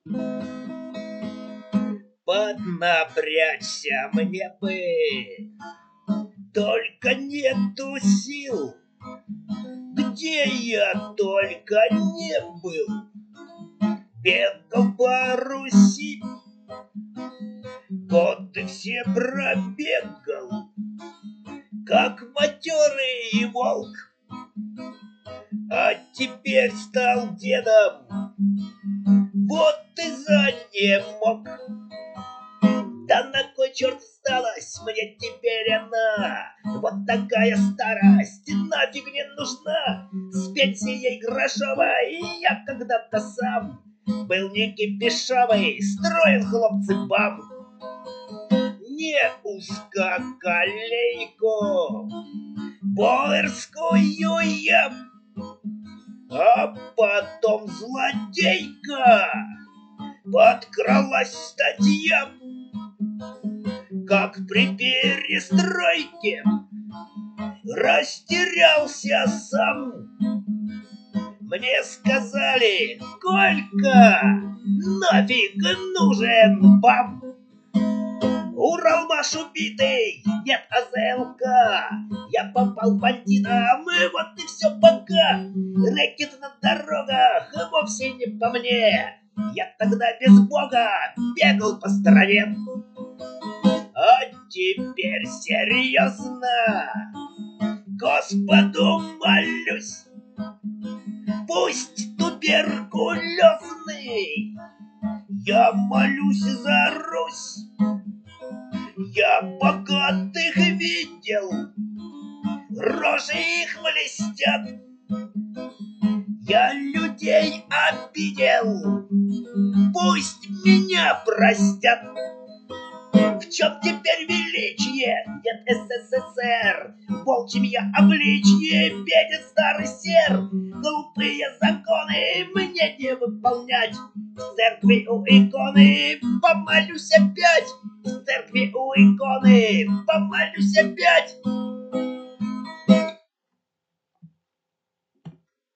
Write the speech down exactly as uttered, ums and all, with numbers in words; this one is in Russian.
Поднапрячься мне бы, только нету сил. Где я только не был, бегал по Руси, годы все пробегал, как матерый волк. А теперь стал дедом, вот и занемог. Да на кой черт сдалась мне теперь она? Вот такая старость нафиг не нужна. С пенсией грошовой я когда-то сам был не кипишовый, строил хлопцы-бам. Не узкоколейку боярскую я, а потом злодейка подкралась статья. Как при перестройке растерялся сам. Мне сказали: Колька, нафиг нужен вам? Уралмаш убитый, нет АЗЛК. Я попал бандитам, и вот и все пока. Рэкет на дорогах вовсе не по мне. Я тогда без бога бегал по стране. А теперь серьезно Господу молюсь, пусть туберкулезный, я молюсь за Русь. Я богатых видел, рожи их блестят. Я людей обидел, пусть меня простят. В чем теперь величие? Нет СССР. Волчье обличье беден старый сер. Глупые законы мне не выполнять. В церкви у иконы помолюсь опять. В церкви у иконы помолюсь опять.